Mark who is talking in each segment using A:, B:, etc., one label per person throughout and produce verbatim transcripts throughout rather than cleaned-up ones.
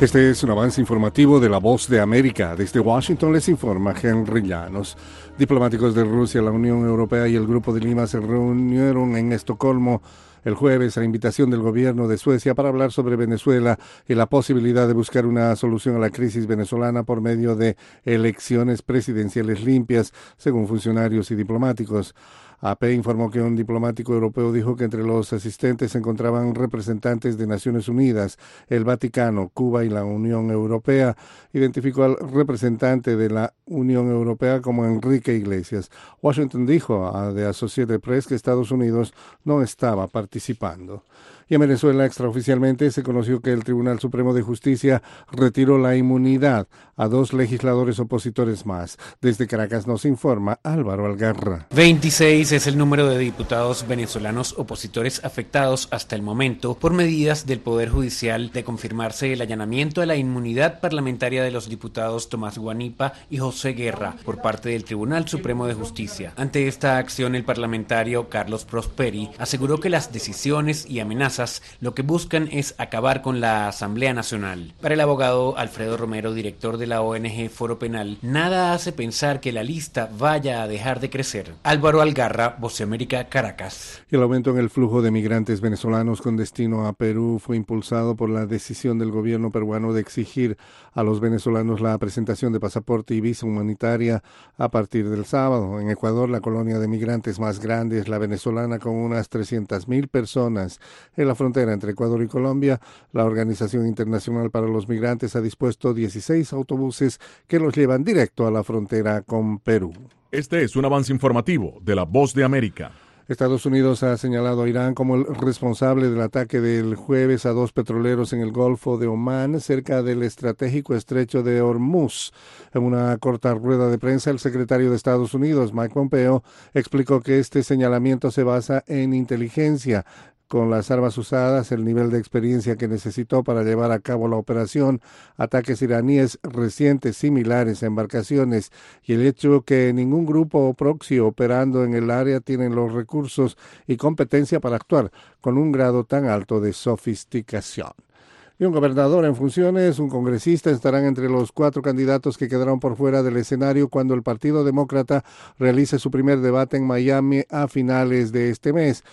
A: Este es un avance informativo de La Voz de América. Desde Washington les informa Henry Llanos. Diplomáticos de Rusia, la Unión Europea y el Grupo de Lima se reunieron en Estocolmo el jueves a invitación del gobierno de Suecia para hablar sobre Venezuela y la posibilidad de buscar una solución a la crisis venezolana por medio de elecciones presidenciales limpias, según funcionarios y diplomáticos. A P informó que un diplomático europeo dijo que entre los asistentes se encontraban representantes de Naciones Unidas, el Vaticano, Cuba y la Unión Europea. Identificó al representante de la Unión Europea como Enrique Iglesias. Washington dijo a The Associated Press que Estados Unidos no estaba participando. Y en Venezuela, extraoficialmente, se conoció que el Tribunal Supremo de Justicia retiró la inmunidad a dos legisladores opositores más. Desde Caracas nos informa Álvaro Algarra.
B: veintiséis es el número de diputados venezolanos opositores afectados hasta el momento por medidas del Poder Judicial de confirmarse el allanamiento a la inmunidad parlamentaria de los diputados Tomás Guanipa y José Guerra por parte del Tribunal Supremo de Justicia. Ante esta acción, el parlamentario Carlos Prosperi aseguró que las decisiones y amenazas lo que buscan es acabar con la Asamblea Nacional. Para el abogado Alfredo Romero, director de la O N G Foro Penal, nada hace pensar que la lista vaya a dejar de crecer. Álvaro Algarra, Voz de América, Caracas.
A: El aumento en el flujo de migrantes venezolanos con destino a Perú fue impulsado por la decisión del gobierno peruano de exigir a los venezolanos la presentación de pasaporte y visa humanitaria a partir del sábado. En Ecuador, la colonia de migrantes más grande es la venezolana, con unas trescientas mil personas. En la frontera entre Ecuador y Colombia, la Organización Internacional para los Migrantes ha dispuesto dieciséis autobuses que los llevan directo a la frontera con Perú.
C: Este es un avance informativo de La Voz de América.
A: Estados Unidos ha señalado a Irán como el responsable del ataque del jueves a dos petroleros en el Golfo de Omán, cerca del estratégico estrecho de Hormuz. En una corta rueda de prensa, el secretario de Estados Unidos, Mike Pompeo, explicó que este señalamiento se basa en inteligencia. Con las armas usadas, el nivel de experiencia que necesitó para llevar a cabo la operación, ataques iraníes recientes similares a embarcaciones y el hecho que ningún grupo o proxy operando en el área tienen los recursos y competencia para actuar con un grado tan alto de sofisticación. Y un gobernador en funciones, un congresista, estarán entre los cuatro candidatos que quedaron por fuera del escenario cuando el Partido Demócrata realice su primer debate en Miami a finales de este mes.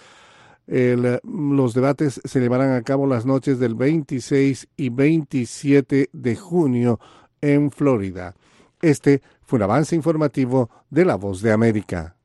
A: El, los debates se llevarán a cabo las noches del veintiséis y veintisiete de junio en Florida. Este fue un avance informativo de La Voz de América.